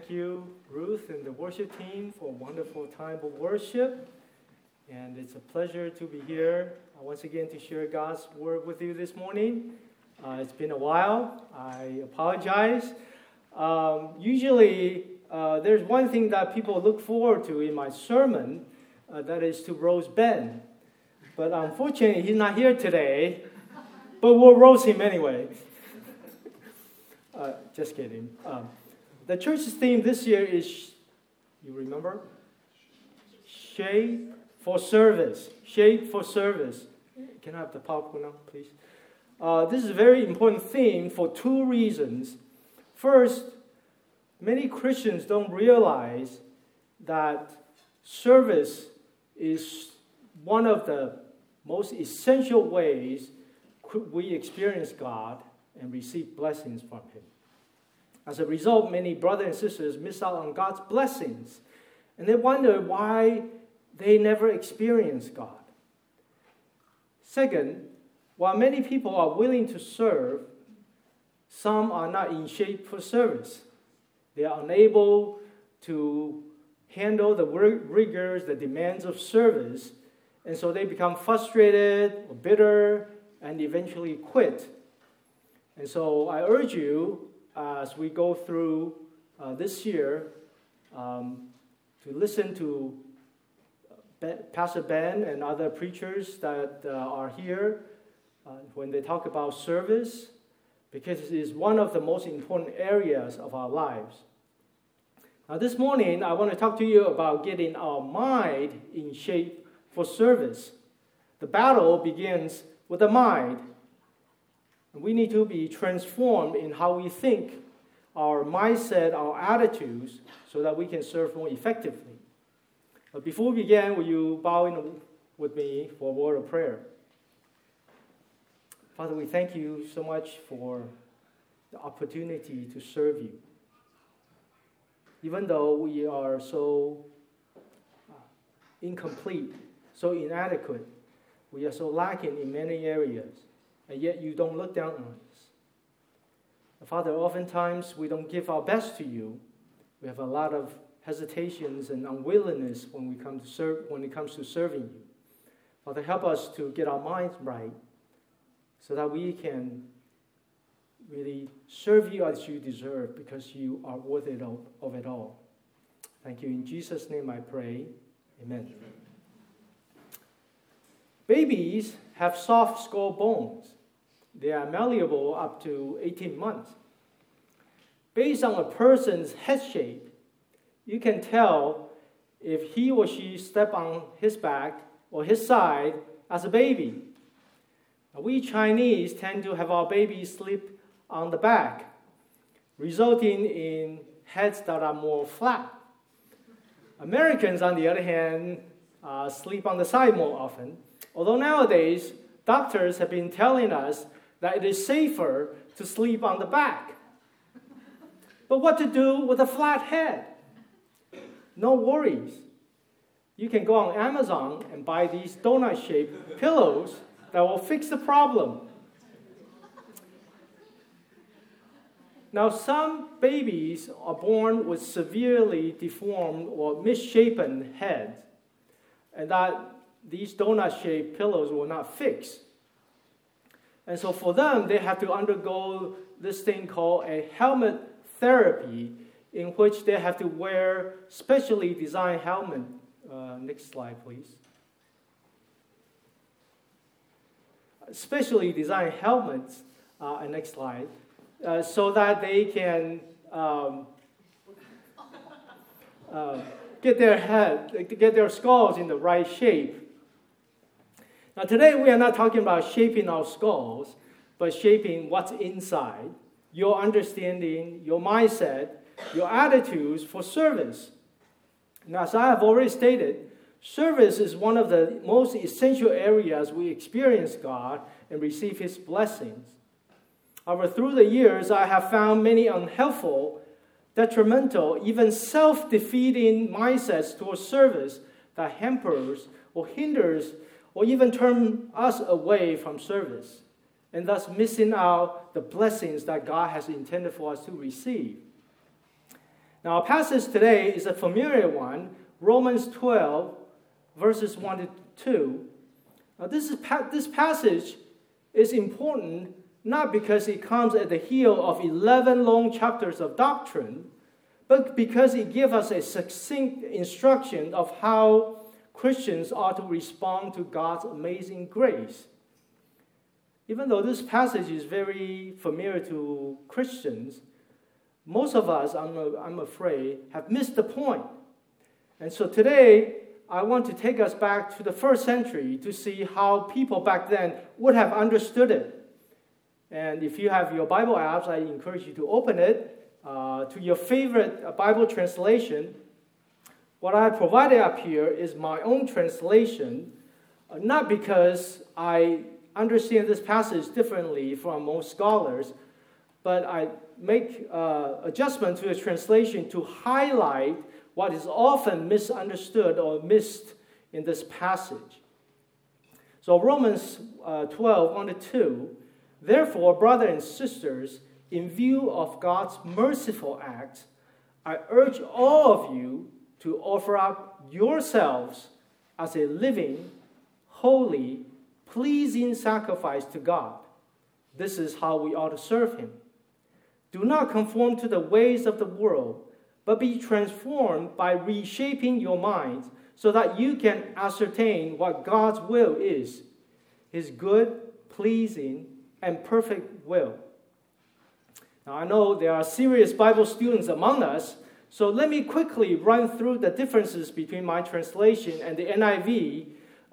Thank you, Ruth and the worship team, for a wonderful time of worship. And it's a pleasure to be here once again to share God's word with you this morning. It's been a while. I apologize. Usually, there's one thing that people look forward to in my sermon, that is to roast Ben. But unfortunately, he's not here today, but we'll roast him anyway. Just kidding. The church's theme this year is, you remember? Shape for service. Shape for service. Can I have the PowerPoint now, please? This is a very important theme for two reasons. First, many Christians don't realize that service is one of the most essential ways we experience God and receive blessings from Him. As a result, many brothers and sisters miss out on God's blessings, and they wonder why they never experience God. Second, while many people are willing to serve, some are not in shape for service. They are unable to handle the rigors, the demands of service, and so they become frustrated or bitter and eventually quit. And so I urge you, as we go through this year, to listen to Pastor Ben and other preachers that are here when they talk about service, because it is one of the most important areas of our lives. Now, this morning, I want to talk to you about getting our mind in shape for service. The battle begins with the mind. We need to be transformed in how we think, our mindset, our attitudes, so that we can serve more effectively. But before we begin, will you bow in with me for a word of prayer? Father, we thank you so much for the opportunity to serve you. Even though we are so incomplete, so inadequate, we are so lacking in many areas, and yet you don't look down on us. Father, oftentimes we don't give our best to you. We have a lot of hesitations and unwillingness when it comes to serving you. Father, help us to get our minds right so that we can really serve you as you deserve, because you are worthy of it all. Thank you. In Jesus' name I pray. Amen. Babies have soft skull bones. They are malleable up to 18 months. Based on a person's head shape, you can tell if he or she stepped on his back or his side as a baby. Now, we Chinese tend to have our babies sleep on the back, resulting in heads that are more flat. Americans, on the other hand, sleep on the side more often, although nowadays doctors have been telling us that it is safer to sleep on the back. But what to do with a flat head? No worries. You can go on Amazon and buy these donut-shaped pillows that will fix the problem. Now, some babies are born with severely deformed or misshapen heads, and that these donut-shaped pillows will not fix. And so for them, they have to undergo this thing called a helmet therapy, in which they have to wear specially designed helmet. Next slide, please. Specially designed helmets, next slide, so that they can get their skulls in the right shape. Now, today we are not talking about shaping our skulls, but shaping what's inside, your understanding, your mindset, your attitudes for service. Now, as I have already stated, service is one of the most essential areas we experience God and receive His blessings. However, through the years, I have found many unhelpful, detrimental, even self-defeating mindsets towards service that hampers or hinders or even turn us away from service, and thus missing out the blessings that God has intended for us to receive. Now, our passage today is a familiar one, Romans 12, verses 1 to 2. Now, this passage is important not because it comes at the heel of 11 long chapters of doctrine, but because it gives us a succinct instruction of how Christians ought to respond to God's amazing grace. Even though this passage is very familiar to Christians, most of us, I'm afraid, have missed the point. And so today, I want to take us back to the first century to see how people back then would have understood it. And if you have your Bible apps, I encourage you to open it to your favorite Bible translation. What I provided up here is my own translation, not because I understand this passage differently from most scholars, but I make adjustment to the translation to highlight what is often misunderstood or missed in this passage. So Romans 12, 1 to 2, therefore, brothers and sisters, in view of God's merciful act, I urge all of you to offer up yourselves as a living, holy, pleasing sacrifice to God. This is how we ought to serve Him. Do not conform to the ways of the world, but be transformed by reshaping your minds so that you can ascertain what God's will is, His good, pleasing, and perfect will. Now, I know there are serious Bible students among us, so let me quickly run through the differences between my translation and the NIV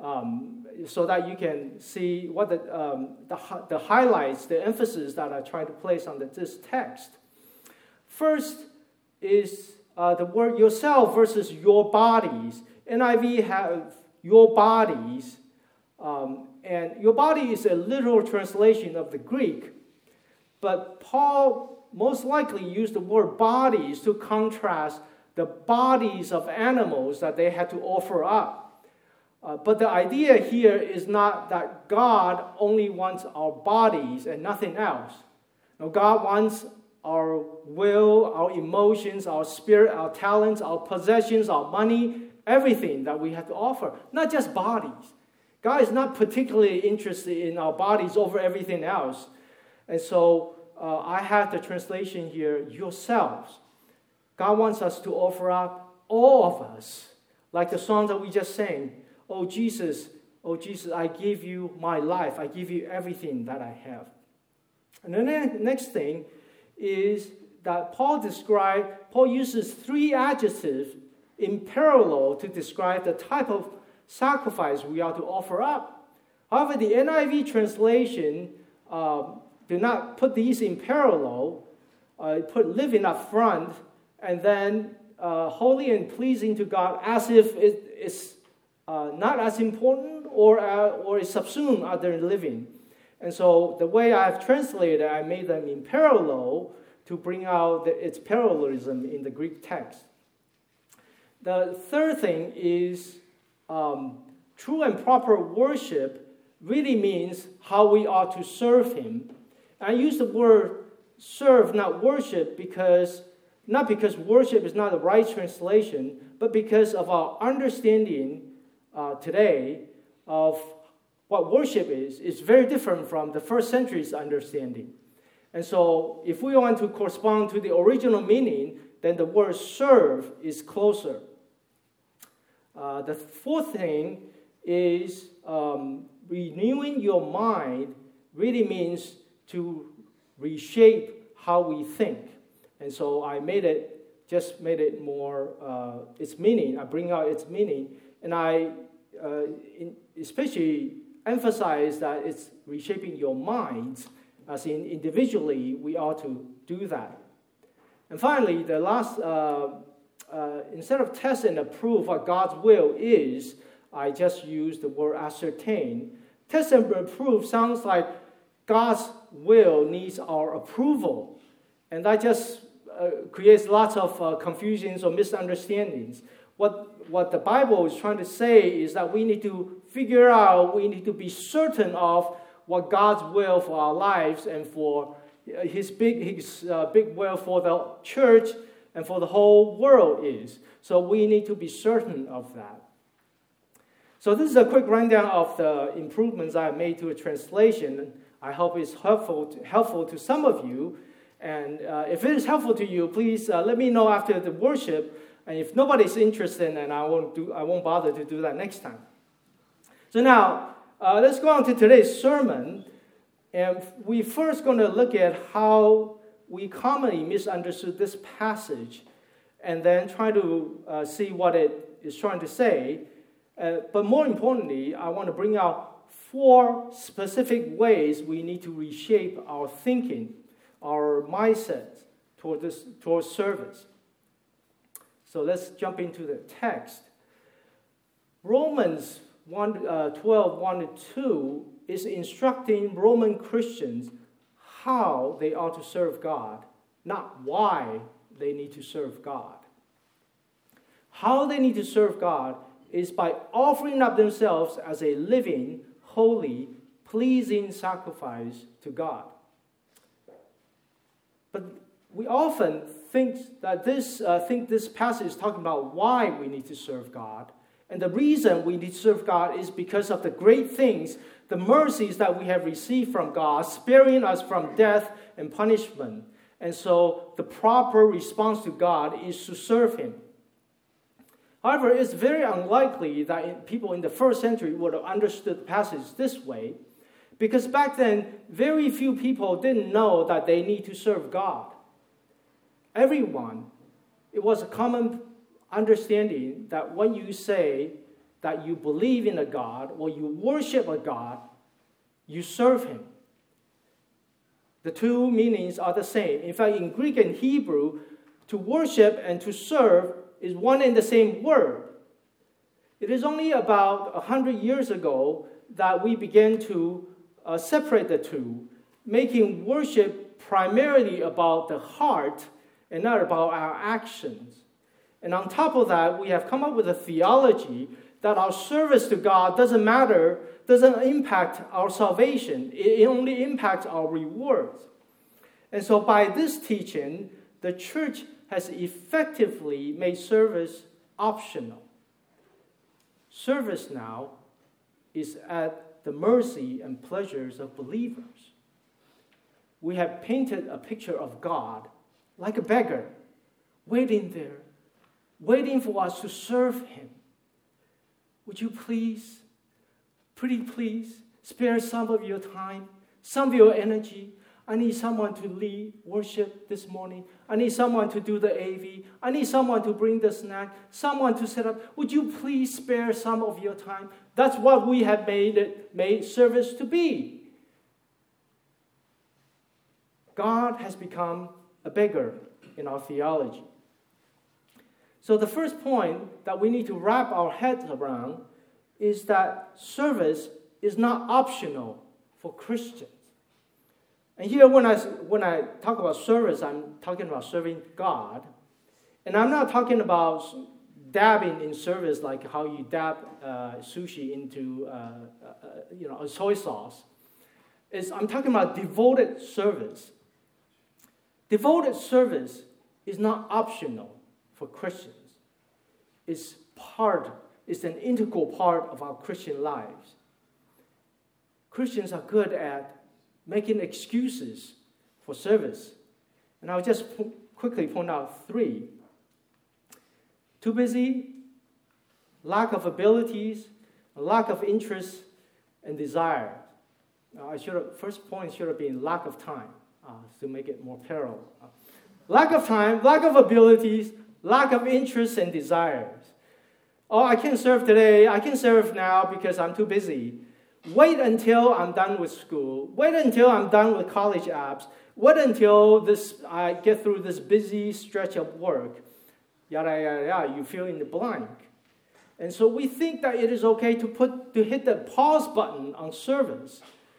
so that you can see what the highlights, the emphasis that I try to place on this text. First is the word yourself versus your bodies. NIV have your bodies, and your body is a literal translation of the Greek. But Paul most likely used the word bodies to contrast the bodies of animals that they had to offer up. But the idea here is not that God only wants our bodies and nothing else. No, God wants our will, our emotions, our spirit, our talents, our possessions, our money, everything that we have to offer, not just bodies. God is not particularly interested in our bodies over everything else. And so I have the translation here, yourselves. God wants us to offer up all of us, like the song that we just sang. Oh Jesus, I give you my life. I give you everything that I have. And the next thing is that Paul uses 3 adjectives in parallel to describe the type of sacrifice we are to offer up. However, the NIV translation do not put these in parallel, put living up front, and then holy and pleasing to God as if it's not as important or is subsumed under living. And so the way I've translated, I made them in parallel to bring out its parallelism in the Greek text. The third thing is true and proper worship really means how we ought to serve Him. I use the word serve, not worship, not because worship is not the right translation, but because of our understanding today of what worship is very different from the first century's understanding. And so if we want to correspond to the original meaning, then the word serve is closer. The fourth thing is renewing your mind really means to reshape how we think. And so I made it more, its meaning. I bring out its meaning. And I especially emphasize that it's reshaping your minds, as in individually we ought to do that. And finally, the last, instead of test and approve what God's will is, I just used the word ascertain. Test and approve sounds like God's will needs our approval. And that just creates lots of confusions or misunderstandings. What the Bible is trying to say is that we need to figure out, we need to be certain of what God's will for our lives and for His big will for the church and for the whole world is. So we need to be certain of that. So this is a quick rundown of the improvements I made to a translation. I hope it's helpful to some of you. And if it is helpful to you, please let me know after the worship. And if nobody's interested, then I won't bother to do that next time. So now, let's go on to today's sermon. And we're first going to look at how we commonly misunderstood this passage, and then try to see what it is trying to say. But more importantly, I want to bring out 4 specific ways we need to reshape our thinking, our mindset towards service. So let's jump into the text. Romans 12, 1-2 is instructing Roman Christians how they ought to serve God, not why they need to serve God. How they need to serve God is by offering up themselves as a living, holy, pleasing sacrifice to God. But we often think that this passage is talking about why we need to serve God. And the reason we need to serve God is because of the great things, the mercies that we have received from God, sparing us from death and punishment. And so the proper response to God is to serve Him. However, it's very unlikely that people in the first century would have understood the passage this way, because back then, very few people didn't know that they need to serve God. Everyone, it was a common understanding that when you say that you believe in a God or you worship a God, you serve Him. The two meanings are the same. In fact, in Greek and Hebrew, to worship and to serve is one and the same word. It is only about 100 years ago that we began to separate the two, making worship primarily about the heart and not about our actions. And on top of that, we have come up with a theology that our service to God doesn't impact our salvation. It only impacts our rewards. And so by this teaching, the church has effectively made service optional. Service now is at the mercy and pleasures of believers. We have painted a picture of God like a beggar, waiting there, waiting for us to serve Him. Would you please, pretty please, spare some of your time, some of your energy? I need someone to lead worship this morning. I need someone to do the AV. I need someone to bring the snack, someone to set up. Would you please spare some of your time? That's what we have made service to be. God has become a beggar in our theology. So the first point that we need to wrap our heads around is that service is not optional for Christians. And here when I talk about service, I'm talking about serving God. And I'm not talking about dabbing in service like how you dab sushi into a soy sauce. I'm talking about devoted service. Devoted service is not optional for Christians. It's an integral part of our Christian lives. Christians are good at making excuses for service. And I'll just quickly point out 3. Too busy, lack of abilities, lack of interest, and desire. First point should have been lack of time, to make it more parallel. Lack of time, lack of abilities, lack of interest and desires. Oh, I can't serve today. I can serve now because I'm too busy. Wait until I'm done with school. Wait until I'm done with college apps. Wait until I get through this busy stretch of work. Yada, yada, yada. You fill in the blank. And so we think that it is okay to hit the pause button on service.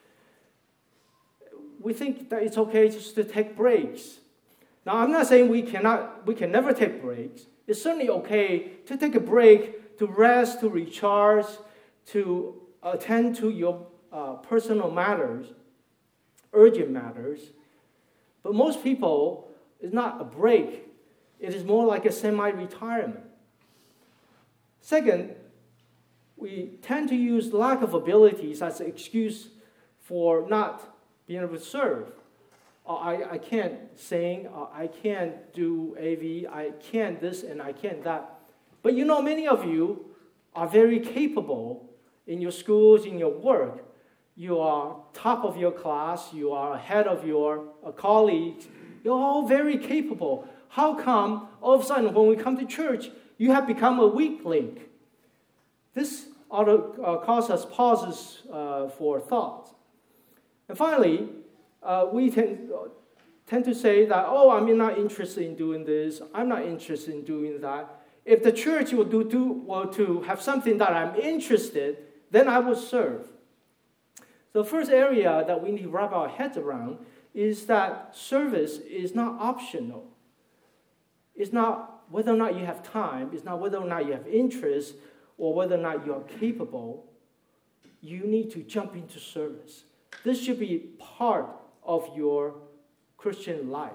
We think that it's okay just to take breaks. Now, I'm not saying we can never take breaks. It's certainly okay to take a break, to rest, to recharge, to attend to your personal matters, urgent matters. But most people, it's not a break. It is more like a semi-retirement. Second, we tend to use lack of abilities as an excuse for not being able to serve. I can't sing, I can't do AV, I can't this and I can't that. But many of you are very capable in your schools, in your work. You are top of your class, you are ahead of your colleagues. You're all very capable. How come all of a sudden when we come to church, you have become a weak link? This ought to cause us pauses for thought. And finally, we tend to say that, I'm not interested in doing this, I'm not interested in doing that. If the church will to have something that I'm interested, then I will serve. The first area that we need to wrap our heads around is that service is not optional. It's not whether or not you have time, it's not whether or not you have interest, or whether or not you are capable. You need to jump into service. This should be part of your Christian life.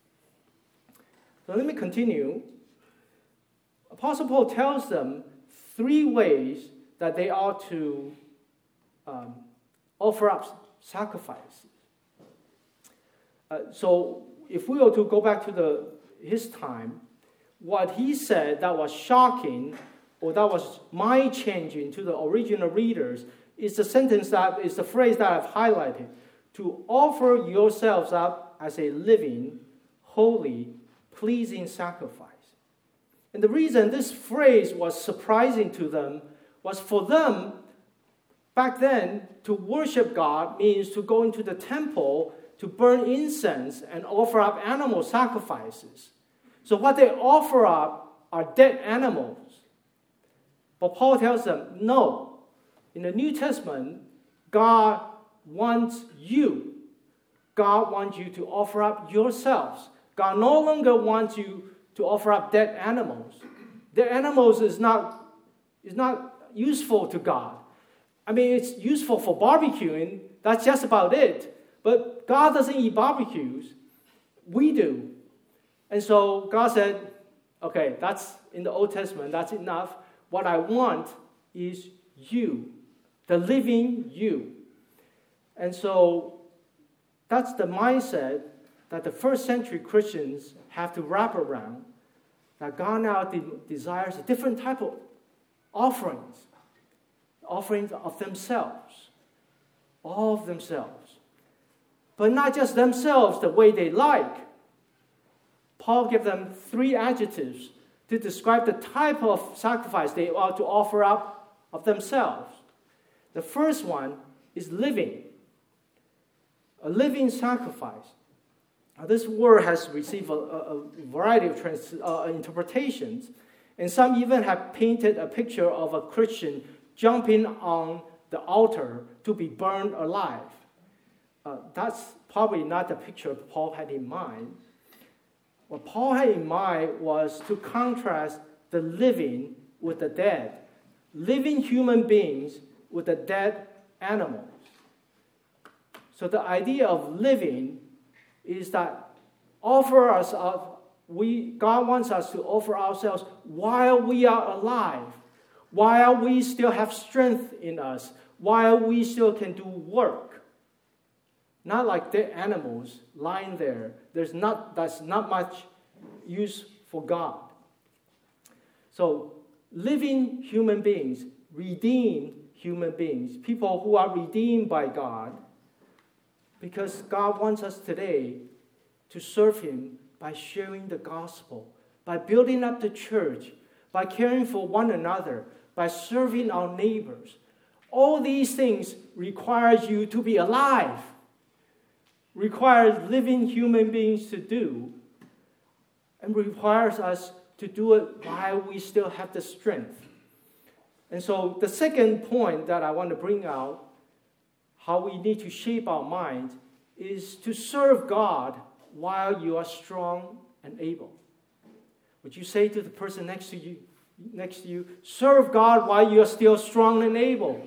So let me continue. Apostle Paul tells them 3 ways that they ought to offer up sacrifices. So if we were to go back to his time, what he said that was shocking or that was mind-changing to the original readers is the phrase that I've highlighted: to offer yourselves up as a living, holy, pleasing sacrifice. And the reason this phrase was surprising to them was for them, back then, to worship God means to go into the temple to burn incense and offer up animal sacrifices. So what they offer up are dead animals. But Paul tells them, no. In the New Testament, God wants you. God wants you to offer up yourselves. God no longer wants you to offer up dead animals. Dead animals is not useful to God. I mean, it's useful for barbecuing. That's just about it. But God doesn't eat barbecues. We do. And so God said, okay, that's in the Old Testament. That's enough. What I want is you, the living you. And so that's the mindset that the first century Christians have to wrap around, that God now desires a different type of offerings of themselves, all of themselves. But not just themselves the way they like. Paul gave them 3 adjectives to describe the type of sacrifice they ought to offer up of themselves. The first one is living, a living sacrifice. Now, this word has received a variety of interpretations, and some even have painted a picture of a Christian jumping on the altar to be burned alive. That's probably not the picture Paul had in mind. What Paul had in mind was to contrast the living with the dead, living human beings with the dead animals. So the idea of living is that God wants us to offer ourselves while we are alive, while we still have strength in us, while we still can do work. Not like dead animals lying there. That's not much use for God. So living human beings, redeemed human beings, people who are redeemed by God, because God wants us today to serve Him by sharing the gospel, by building up the church, by caring for one another, by serving our neighbors. All these things requires you to be alive, requires living human beings to do, and requires us to do it while we still have the strength. And so the second point that I want to bring out, how we need to shape our minds, is to serve God while you are strong and able. Would you say to the person next to you, serve God while you are still strong and able?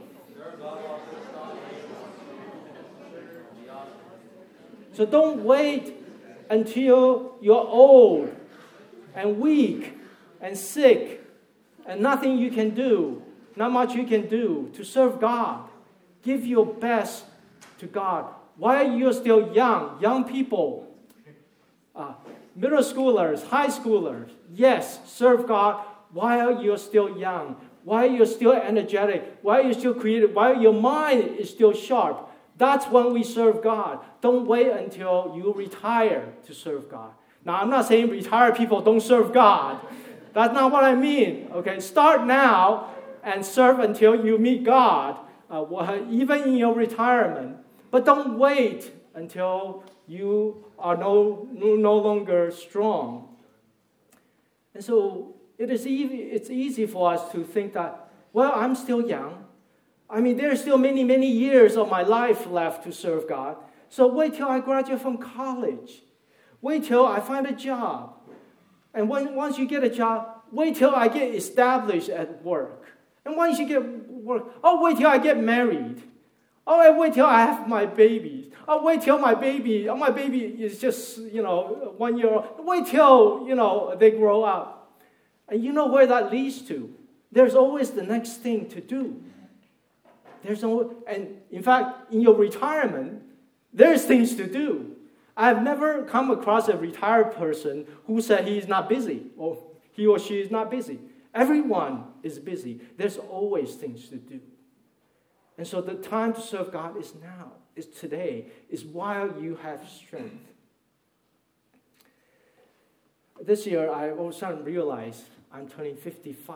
So don't wait until you're old, and weak and sick and nothing you can do, not much you can do to serve God. Give your best to God. While you're still young people, middle schoolers, high schoolers, yes, serve God while you're still young, while you're still energetic, while you're still creative, while your mind is still sharp. That's when we serve God. Don't wait until you retire to serve God. Now, I'm not saying retired people don't serve God. That's not what I mean. Okay, start now and serve until you meet God, even in your retirement. But don't wait until you are no longer strong. And so it's easy for us to think that, well, I'm still young. I mean, there's still many, many years of my life left to serve God. So wait till I graduate from college. Wait till I find a job. And once you get a job, wait till I get established at work. And once you get work, wait till I get married. Wait till I have my babies. Wait till my baby is just, 1 year old. Wait till, they grow up. And you know where that leads to. There's always the next thing to do. And in fact, in your retirement, there's things to do. I've never come across a retired person who said he is not busy or he or she is not busy. Everyone is busy. There's always things to do. And so the time to serve God is now, is today, is while you have strength. This year, I all of a sudden realized I'm turning 55.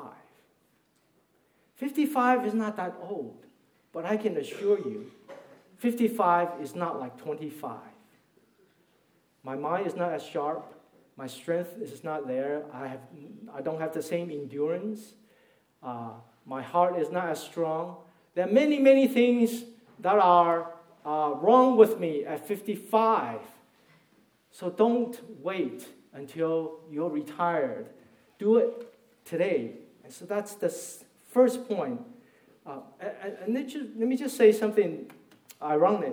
55 is not that old, but I can assure you, 55 is not like 25. My mind is not as sharp. My strength is not there. I don't have the same endurance. My heart is not as strong. There are many, many things that are wrong with me at 55. So don't wait until you're retired. Do it today. And so that's the first point. And let me just say something ironic.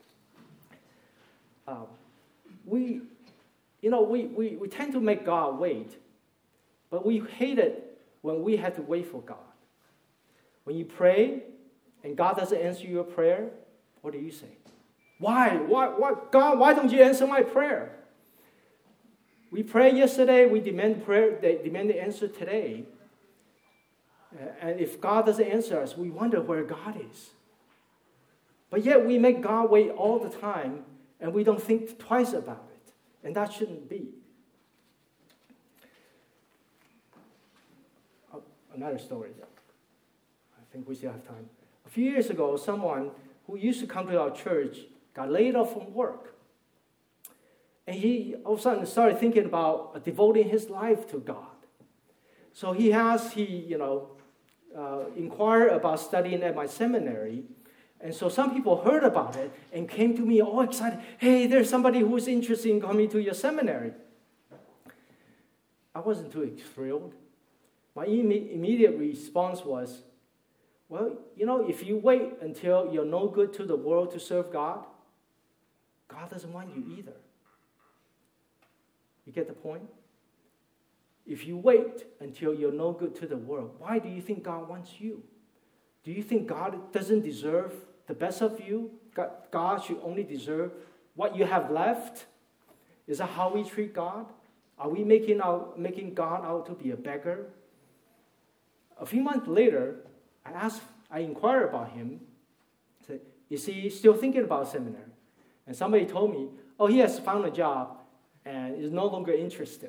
We tend to make God wait, but we hate it when we have to wait for God. When you pray and God doesn't answer your prayer, what do you say? Why? God, why don't you answer my prayer? We prayed yesterday, we demand the answer today. And if God doesn't answer us, we wonder where God is. But yet we make God wait all the time, and we don't think twice about it. And that shouldn't be. Another story. I think we still have time. A few years ago, someone who used to come to our church got laid off from work. And he all of a sudden started thinking about devoting his life to God. So he inquired about studying at my seminary. And so some people heard about it and came to me all excited. Hey, there's somebody who's interested in coming to your seminary. I wasn't too thrilled. My immediate response was, well, if you wait until you're no good to the world to serve God, God doesn't want you either. You get the point? If you wait until you're no good to the world, why do you think God wants you? Do you think God doesn't deserve the best of you? God should only deserve what you have left? Is that how we treat God? Are we making God out to be a beggar? A few months later, I inquired about him. I said, is he still thinking about seminary? And somebody told me, he has found a job and is no longer interested.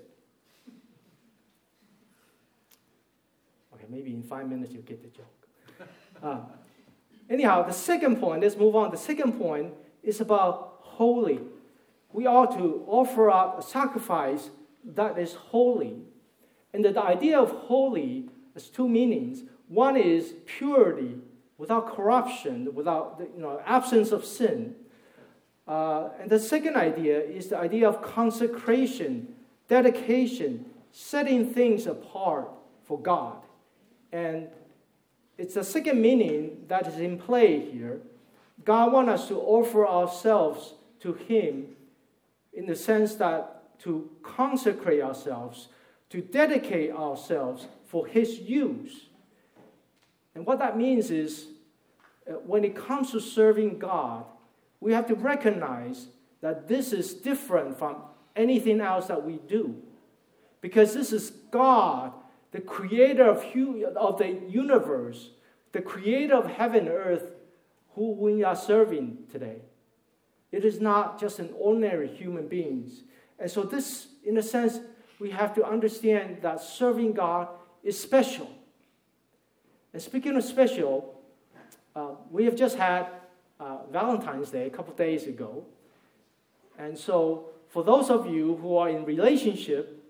Okay, maybe in 5 minutes you'll get the joke. Anyhow, the second point, let's move on. The second point is about holy. We ought to offer up a sacrifice that is holy. And the idea of holy has two meanings. One is purity, without corruption, without absence of sin. And the second idea is the idea of consecration, dedication, setting things apart for God. And it's the second meaning that is in play here. God wants us to offer ourselves to Him in the sense that to consecrate ourselves, to dedicate ourselves for His use. And what that means is, when it comes to serving God, we have to recognize that this is different from anything else that we do. Because this is God, the creator of the universe, the creator of heaven and earth, who we are serving today. It is not just an ordinary human beings. And so this, in a sense, we have to understand that serving God is special. And speaking of special, we have just had Valentine's Day a couple days ago. And so for those of you who are in relationship,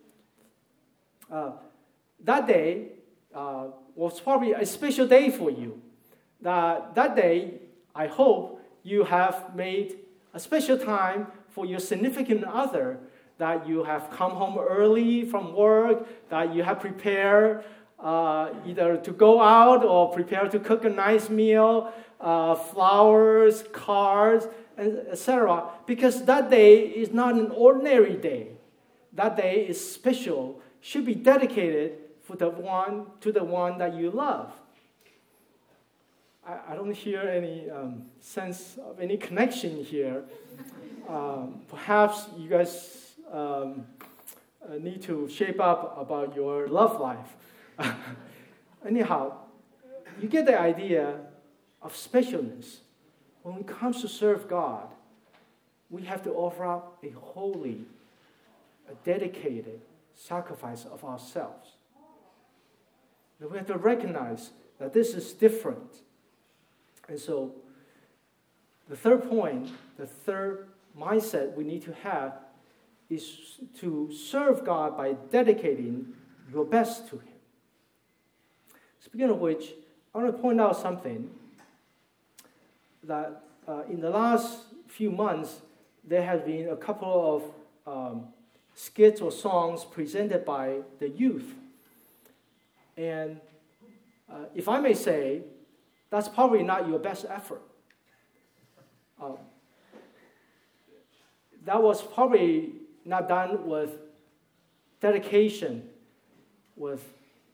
that day was probably a special day for you. That day, I hope you have made a special time for your significant other, that you have come home early from work, that you have prepared either to go out or prepare to cook a nice meal, flowers, cards, etc. Because that day is not an ordinary day. That day is special, should be dedicated to the one that you love. I don't hear any sense of any connection here. Perhaps you guys need to shape up about your love life. Anyhow, you get the idea of specialness. When it comes to serve God, we have to offer up a holy, a dedicated sacrifice of ourselves. And we have to recognize that this is different. And so, the third point, the third mindset we need to have is to serve God by dedicating your best to Him. Speaking of which, I want to point out something that in the last few months, there has been a couple of skits or songs presented by the youth. And if I may say, that's probably not your best effort. That was probably not done with dedication, with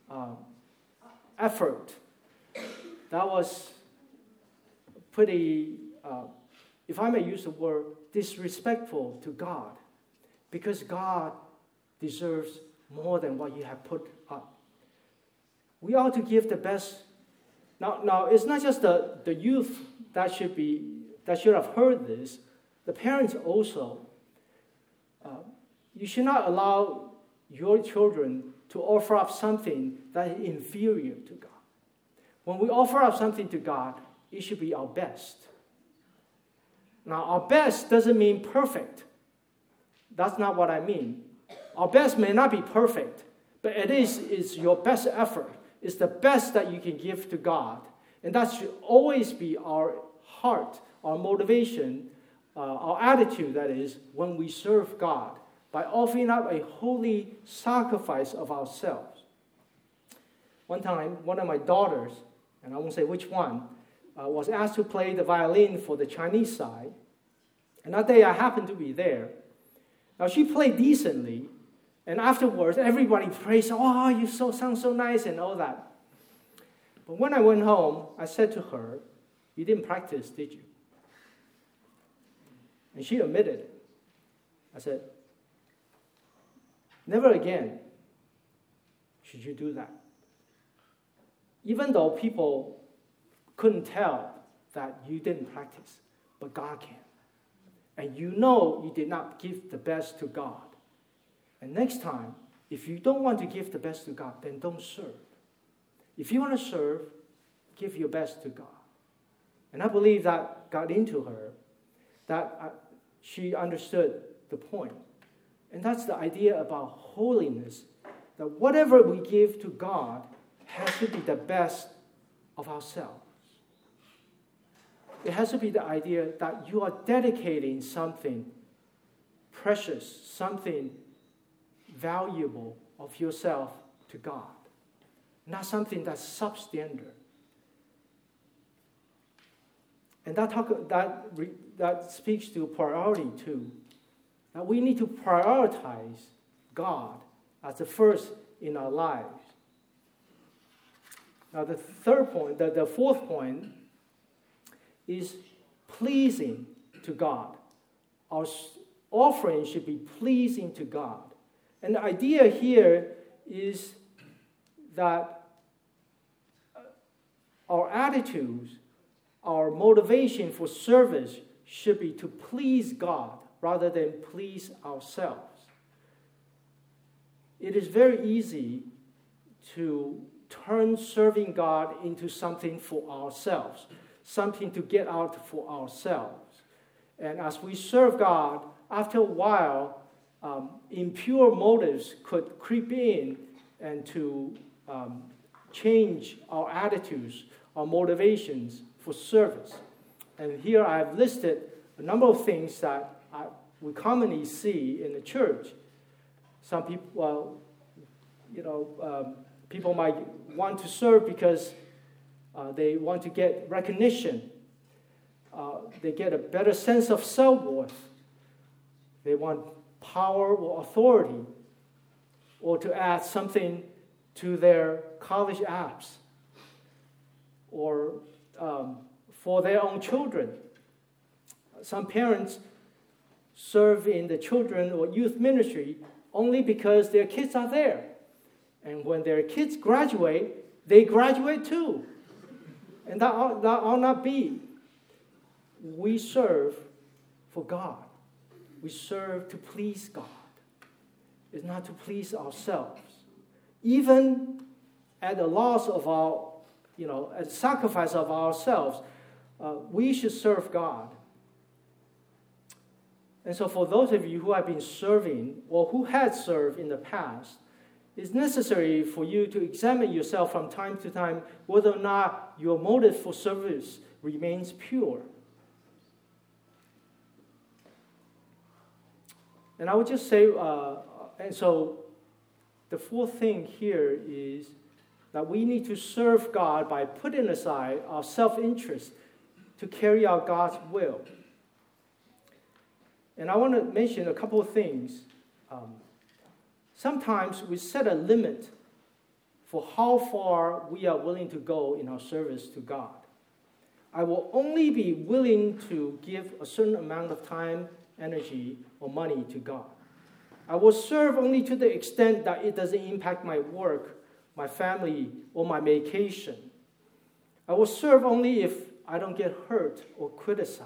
effort. That was pretty, if I may use the word, disrespectful to God, because God deserves more than what you have put up. We ought to give the best. Now it's not just the youth that should have heard this. The parents also. You should not allow your children to offer up something that is inferior to God. When we offer up something to God, it should be our best. Now, our best doesn't mean perfect. That's not what I mean. Our best may not be perfect, but it's your best effort. It's the best that you can give to God. And that should always be our heart, our motivation, our attitude, that is, when we serve God, by offering up a holy sacrifice of ourselves. One time, one of my daughters, and I won't say which one, was asked to play the violin for the Chinese side. And that day I happened to be there. Now she played decently, and afterwards everybody praised, "Oh, you sound so nice," and all that. But when I went home, I said to her, "You didn't practice, did you?" And she admitted it. I said, "Never again should you do that." Even though people couldn't tell that you didn't practice, but God can. And you know you did not give the best to God. And next time, if you don't want to give the best to God, then don't serve. If you want to serve, give your best to God. And I believe that got into her, that she understood the point. And that's the idea about holiness, that whatever we give to God has to be the best of ourselves. It has to be the idea that you are dedicating something precious, something valuable of yourself to God, not something that's substandard. And that speaks to priority too. That we need to prioritize God as the first in our lives. Now the fourth point is pleasing to God. Our offering should be pleasing to God. And the idea here is that our attitudes, our motivation for service should be to please God rather than please ourselves. It is very easy to turn serving God into something for ourselves, something to get out for ourselves. And as we serve God, after a while, impure motives could creep in and to change our attitudes, our motivations for service. And here I've listed a number of things that we commonly see in the church. Some people, people might want to serve because they want to get recognition. They get a better sense of self-worth. They want power or authority, or to add something to their college apps, or for their own children. Some parents serve in the children or youth ministry only because their kids are there. And when their kids graduate, they graduate too. And that ought not be. We serve for God. We serve to please God. It's not to please ourselves. Even at the loss of our, at the sacrifice of ourselves, we should serve God. And so for those of you who have been serving or who had served in the past, it's necessary for you to examine yourself from time to time whether or not your motive for service remains pure. And I would just say, and so the fourth thing here is that we need to serve God by putting aside our self-interest to carry out God's will. And I want to mention a couple of things. Sometimes we set a limit for how far we are willing to go in our service to God. I will only be willing to give a certain amount of time, energy, or money to God. I will serve only to the extent that it doesn't impact my work, my family, or my vacation. I will serve only if I don't get hurt or criticized.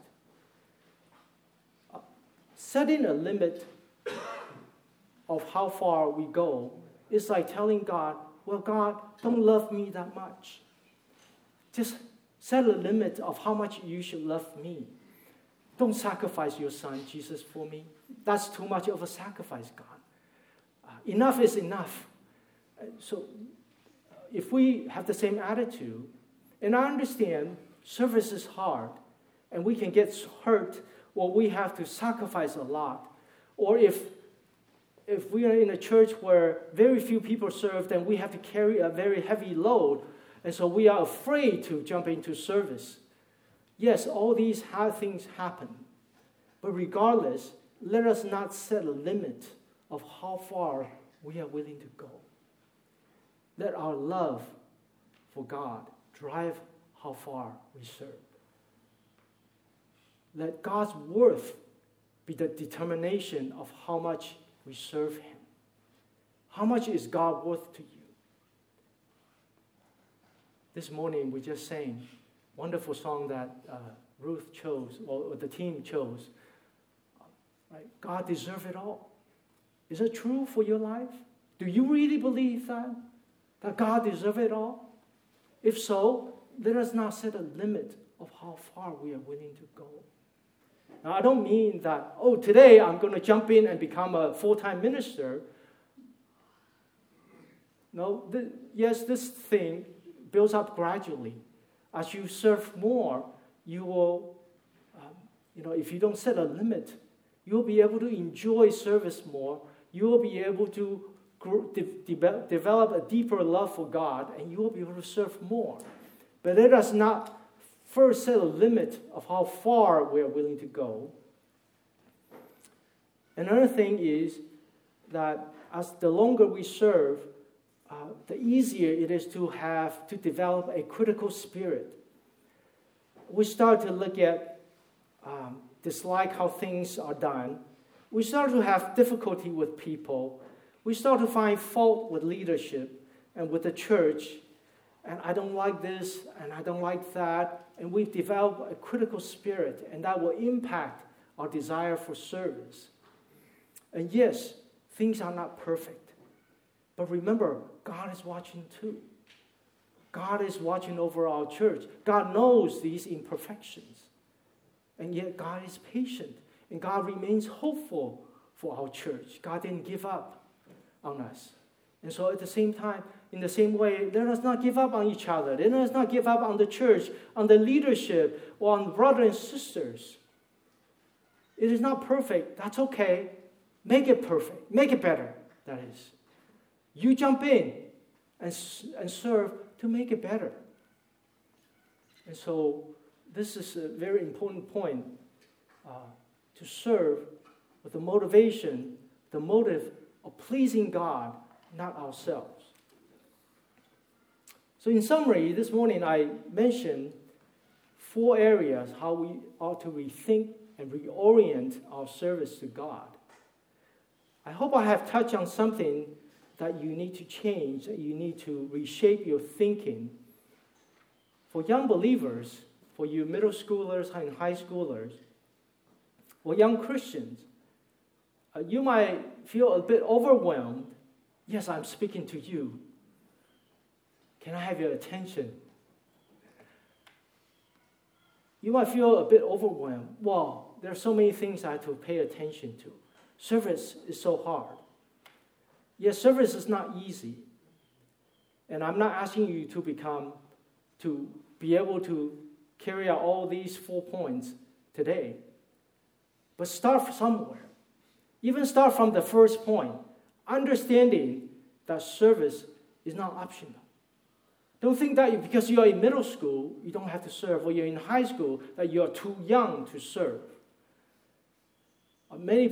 Setting a limit of how far we go is like telling God, well, God, don't love me that much. Just set a limit of how much you should love me. Don't sacrifice your son, Jesus, for me. That's too much of a sacrifice, God. Enough is enough. So if we have the same attitude, and I understand service is hard, and we can get hurt, or we have to sacrifice a lot, or if we are in a church where very few people serve, then we have to carry a very heavy load, and so we are afraid to jump into service. Yes, all these things happen, but regardless, let us not set a limit of how far we are willing to go. Let our love for God drive how far we serve. Let God's worth be the determination of how much we serve Him. How much is God worth to you? This morning we just sang a wonderful song that Ruth chose, or the team chose. Right? God deserves it all. Is it true for your life? Do you really believe that? That God deserves it all? If so, let us not set a limit of how far we are willing to go. Now, I don't mean that, today I'm going to jump in and become a full-time minister. No, yes, this thing builds up gradually. As you serve more, you will, if you don't set a limit, you'll be able to enjoy service more. You will be able to develop a deeper love for God, and you will be able to serve more. But let us not first set a limit of how far we are willing to go. Another thing is that as the longer we serve, the easier it is to develop a critical spirit. We start to look at, dislike how things are done. We start to have difficulty with people. We start to find fault with leadership and with the church. And I don't like this, and I don't like that. And we've developed a critical spirit, and that will impact our desire for service. And yes, things are not perfect. But remember, God is watching too. God is watching over our church. God knows these imperfections. And yet God is patient. And God remains hopeful for our church. God didn't give up on us. And so at the same time, in the same way, let us not give up on each other. Let us not give up on the church, on the leadership, or on brothers and sisters. It is not perfect. That's okay. Make it perfect. Make it better, that is. You jump in and serve to make it better. And so this is a very important point, to serve with the motive of pleasing God, not ourselves. So in summary, this morning I mentioned 4 areas how we ought to rethink and reorient our service to God. I hope I have touched on something that you need to change, that you need to reshape your thinking. For young believers, for you middle schoolers and high schoolers, or young Christians, you might feel a bit overwhelmed. Yes, I'm speaking to you. Can I have your attention? You might feel a bit overwhelmed. Wow, there are so many things I have to pay attention to. Service is so hard. Yes, service is not easy. And I'm not asking you to be able to carry out all these 4 points today. But start somewhere. Even start from the first point, understanding that service is not optional. Don't think that because you are in middle school, you don't have to serve, or you're in high school, that you are too young to serve. Many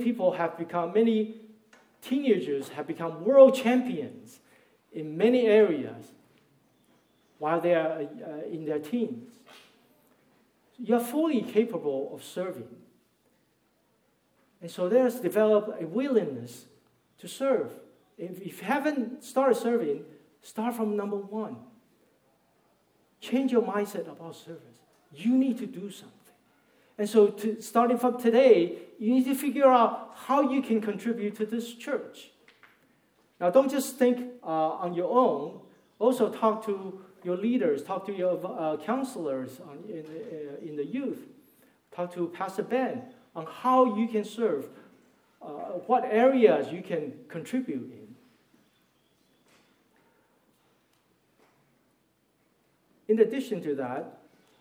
teenagers have become world champions in many areas while they are in their teens. You are fully capable of serving. And so there's developed a willingness to serve. If you haven't started serving, start from number 1. Change your mindset about service. You need to do something. And so starting from today, you need to figure out how you can contribute to this church. Now, don't just think on your own. Also talk to your leaders, talk to your counselors in the youth. Talk to Pastor Ben on how you can serve, what areas you can contribute in. In addition to that,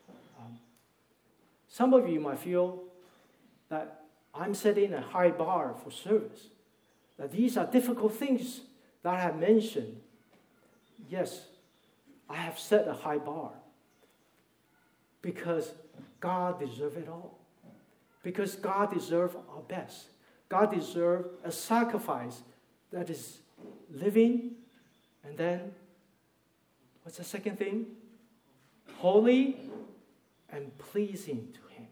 some of you might feel that I'm setting a high bar for service, that these are difficult things that I have mentioned. Yes, I have set a high bar because God deserves it all. Because God deserves our best. God deserves a sacrifice that is living, and then, what's the second thing? Holy and pleasing to Him.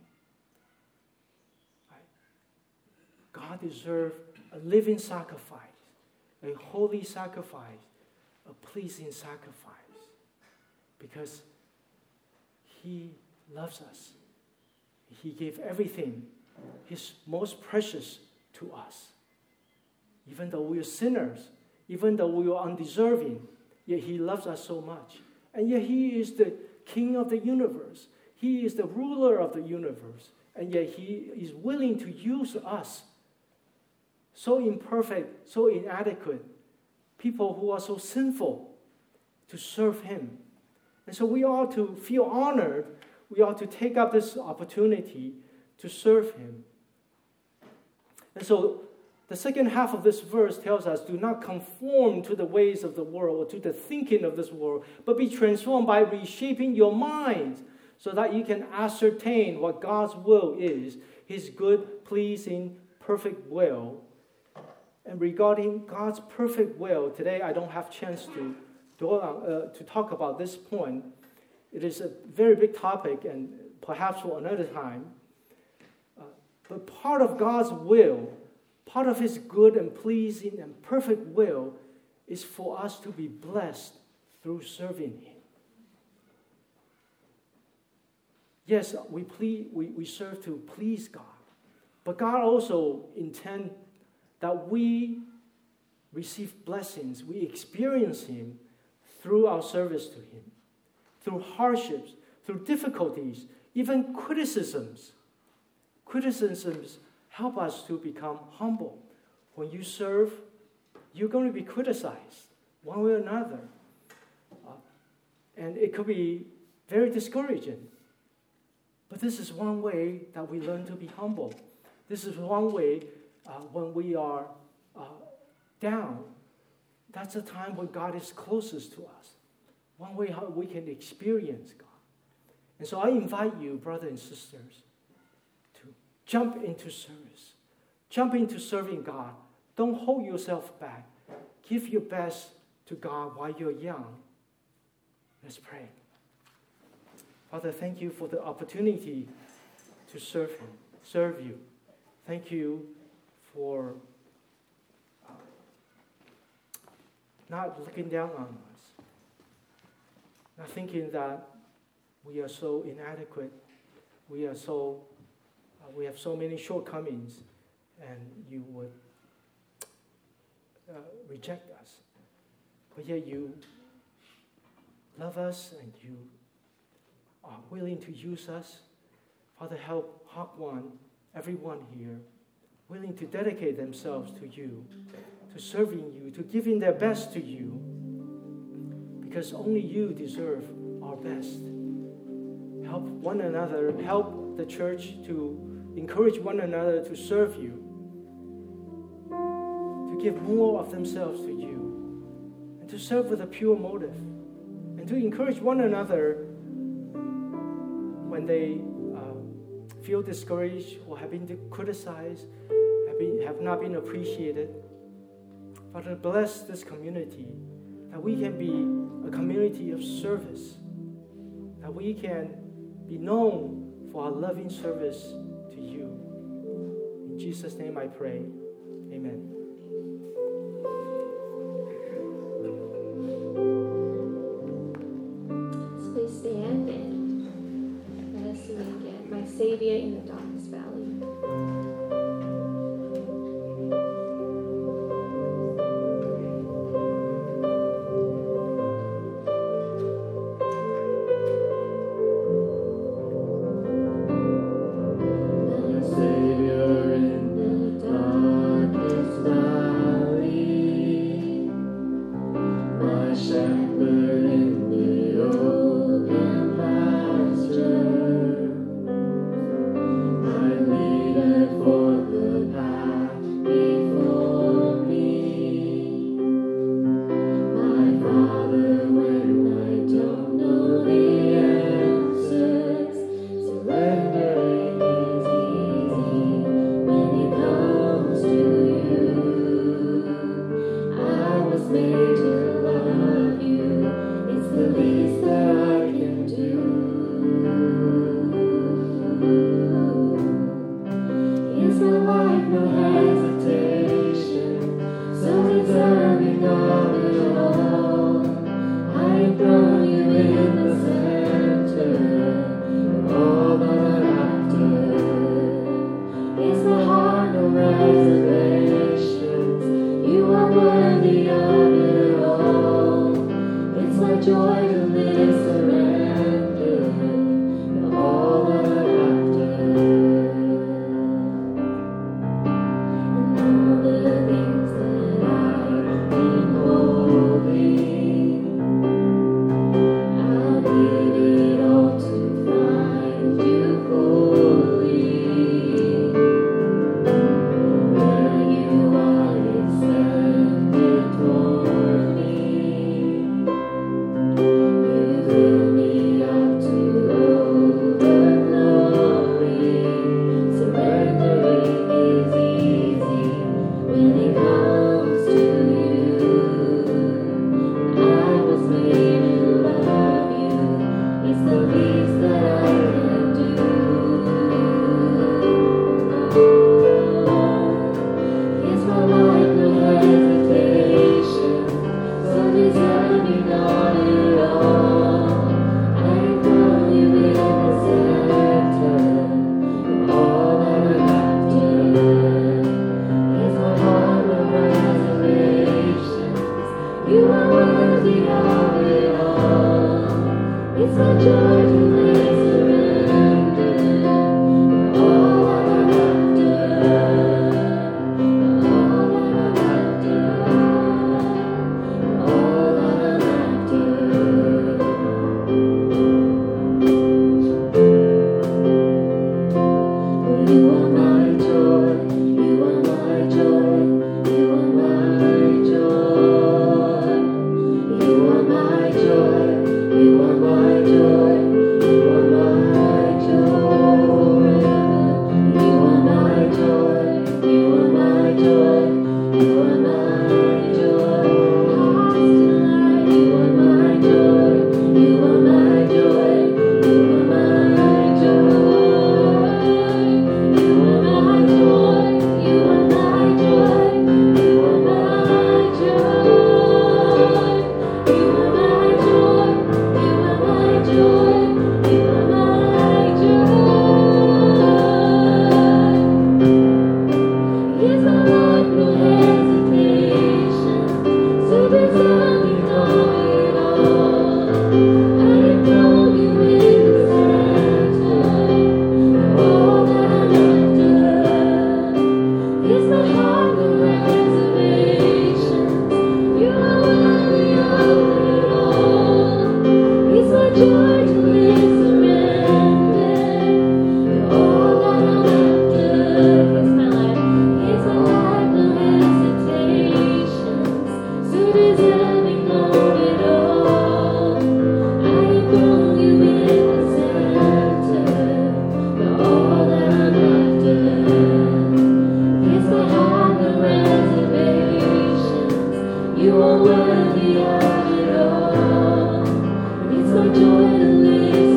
Right? God deserves a living sacrifice, a holy sacrifice, a pleasing sacrifice, because He loves us. He gave everything, His most precious, to us. Even though we are sinners, even though we are undeserving, yet He loves us so much. And yet He is the King of the universe. He is the ruler of the universe. And yet He is willing to use us, so imperfect, so inadequate, people who are so sinful, to serve Him. And so we ought to feel honored. We ought to take up this opportunity to serve Him. And so the second half of this verse tells us, do not conform to the ways of the world or to the thinking of this world, but be transformed by reshaping your minds so that you can ascertain what God's will is, His good, pleasing, perfect will. And regarding God's perfect will, today I don't have a chance to talk about this point. It is a very big topic, and perhaps for another time. But part of God's will, part of His good and pleasing and perfect will, is for us to be blessed through serving Him. Yes, we serve to please God, but God also intends that we receive blessings, we experience Him through our service to Him, through hardships, through difficulties, even criticisms. Criticisms help us to become humble. When you serve, you're going to be criticized one way or another. And it could be very discouraging. But this is one way that we learn to be humble. This is one way when we are down. That's the time when God is closest to us. One way how we can experience God. And so I invite you, brothers and sisters, to jump into service. Jump into serving God. Don't hold yourself back. Give your best to God while you're young. Let's pray. Father, thank you for the opportunity to serve you. Thank you for not looking down on us, not thinking that we are so inadequate, we have so many shortcomings, and you would reject us. But yet you love us and you are willing to use us. Father, help Hak One, everyone here, willing to dedicate themselves to you, to serving you, to giving their best to you, because only you deserve our best. Help one another, help the church to encourage one another to serve you, to give more of themselves to you, and to serve with a pure motive, and to encourage one another when they feel discouraged or have been criticized, have not been appreciated. Father, bless this community, that we can be a community of service, that we can be known for our loving service to you. In Jesus' name I pray. Amen. Please stand and let us sing again. My Savior in the darkest valley. You You are worthy of it all. It's my joy to live.